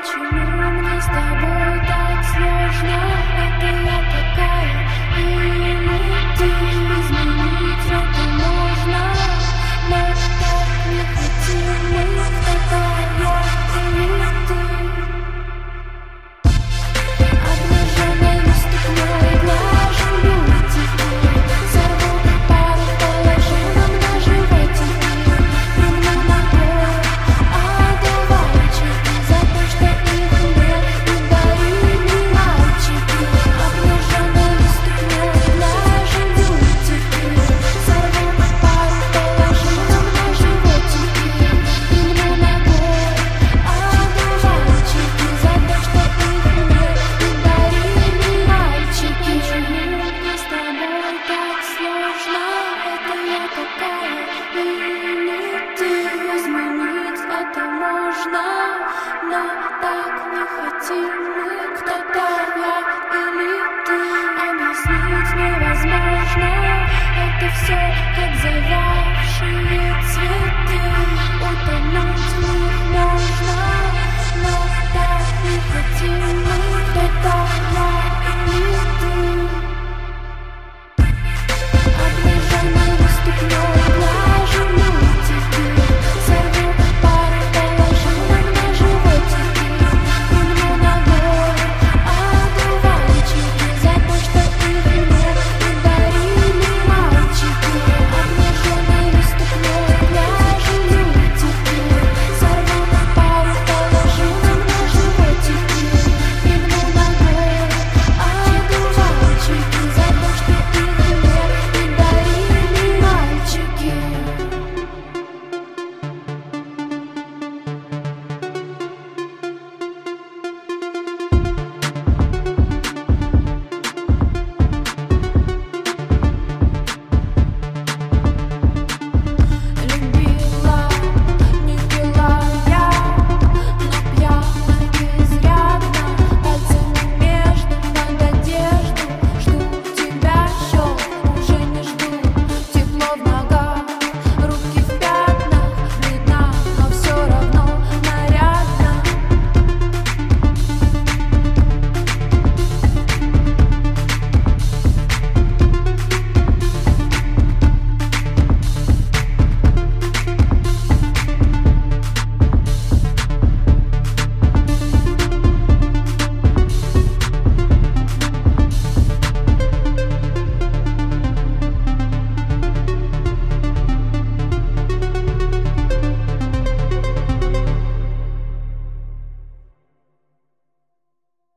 Почему мне с тобой так сложно? Это я такая или ты? Изменить это можно, но так не хотим мы. Это я или ты? Обнаженной ступней глажу бьютифул. Сорву пару, положу нам на животик. Приму ногой, отдавай чеки за то, что их нет. И дарили мальчики. Обнаженной ступней глажу бьютифул. Сорву пару, положу нам на животик. Приму ногой, отдавай чеки за то, что их нет. И дарили мальчики. Почему мне с тобой так сложно? Это я такая или ты? Изменить это можно, но так не хотим мы. Кто-то я или ты? Объяснить невозможно. Это все как завявшие цветы. Утону